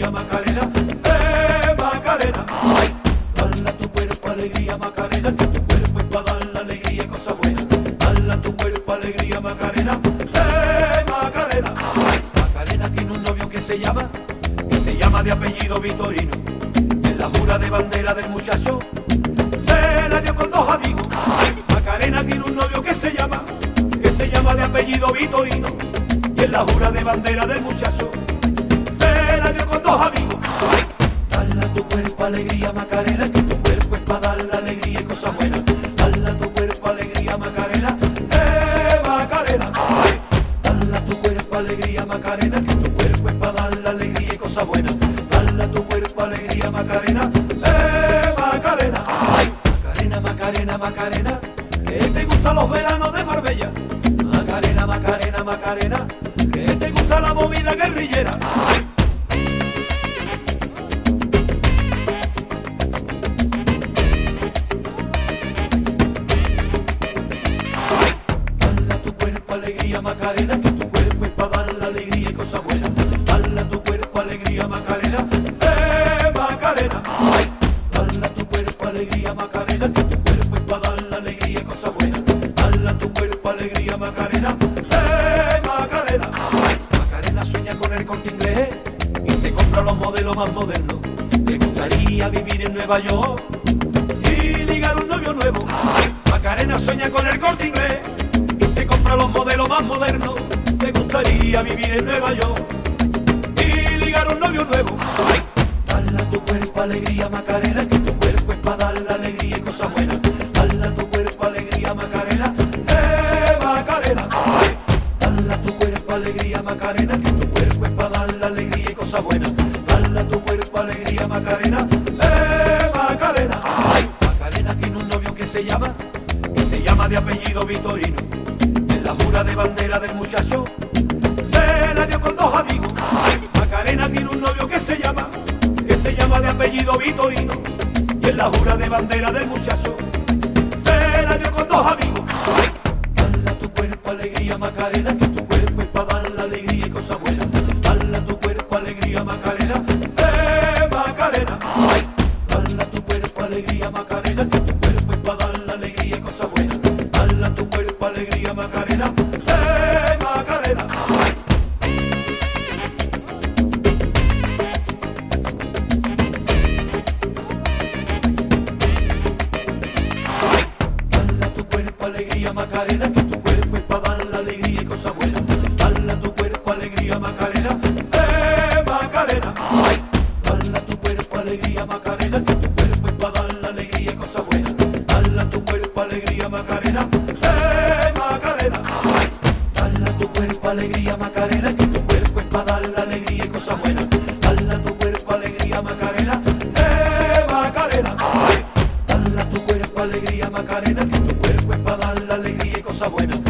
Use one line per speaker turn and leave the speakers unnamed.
alegría, Macarena, Macarena. Dale a tu cuerpo alegría, Macarena, que tu cuerpo es para dar la alegría y cosas buenas. Dale a tu cuerpo alegría, Macarena, Macarena. Macarena tiene un novio que se llama de apellido Vitorino. En la jura de bandera del muchacho se la dio con dos amigos. Macarena tiene un novio que se llama de apellido Vitorino. Y en la jura de bandera del muchacho se la dio con dos amigos. Dale a tu cuerpo alegría, Macarena, que tu cuerpo es para dar la alegría y cosas buenas. Dale a tu cuerpo alegría, Macarena, Macarena. Dale a tu cuerpo alegría, Macarena, que tu cuerpo es para dar la alegría y cosas buenas. Dale a tu cuerpo alegría, Macarena, Macarena. Macarena, Macarena, Macarena, que te gustan los veranos de Marbella. Macarena, Macarena, Macarena, que te gusta la movida guerrillera. Dale a tu cuerpo alegría, Macarena, que tu cuerpo es para dar la alegría y cosas buenas. Dale a tu cuerpo alegría, Macarena, Macarena. Dale a tu cuerpo alegría, Macarena, que tu cuerpo es para dar la alegría y cosas buenas. Dale a tu cuerpo alegría, Macarena, Macarena. Macarena sueña con el Corte Inglés y se compra los modelos más modernos. Le gustaría vivir en Nueva York y ligar un novio nuevo. Macarena sueña con el Corte Inglés y se compra los modelos más modernos. Le gustaría vivir en Nueva York y ligar un novio nuevo. Dale a tu cuerpo alegría, Macarena, que tu cuerpo es para dar la alegría y cosas buenas. Dale a tu cuerpo alegría, Macarena, Macarena. Dale a tu cuerpo alegría, Macarena, que tu cuerpo es para dar la alegría y cosas buenas. Dale a tu cuerpo alegría, Macarena, Macarena. Macarena tiene un novio que se llama de apellido Vitorino. En la jura de bandera del muchacho se la dio con dos amigos. Macarena tiene un novio que se llama de apellido Vitorino. Y en la jura de bandera del muchacho se la dio con dos amigos. Dale a tu cuerpo alegría, Macarena, que tu cuerpo es para dar la alegría y cosas buenas. Dale a tu cuerpo alegría, Macarena, Macarena. Dale a tu cuerpo alegría, Macarena, que tu cuerpo es para dar la alegría y cosas buenas. Dale a tu cuerpo alegría, Macarena, Macarena. Dale a tu cuerpo alegría, Macarena, que tu cuerpo es para dar la alegría y cosas buenas. Dale a tu cuerpo alegría, Macarena, Macarena. Dale a tu cuerpo alegría, Macarena, que tu cuerpo es para dar la alegría y cosas buenas. Dale a tu cuerpo alegría, Macarena, Macarena. Dale a tu cuerpo alegría, Macarena, que tu cuerpo es para dar la alegría y cosas buenas. Dale a tu cuerpo alegría, Macarena, Macarena. Dale a tu cuerpo alegría, Macarena, que tu cuerpo es para dar la alegría y cosas buenas.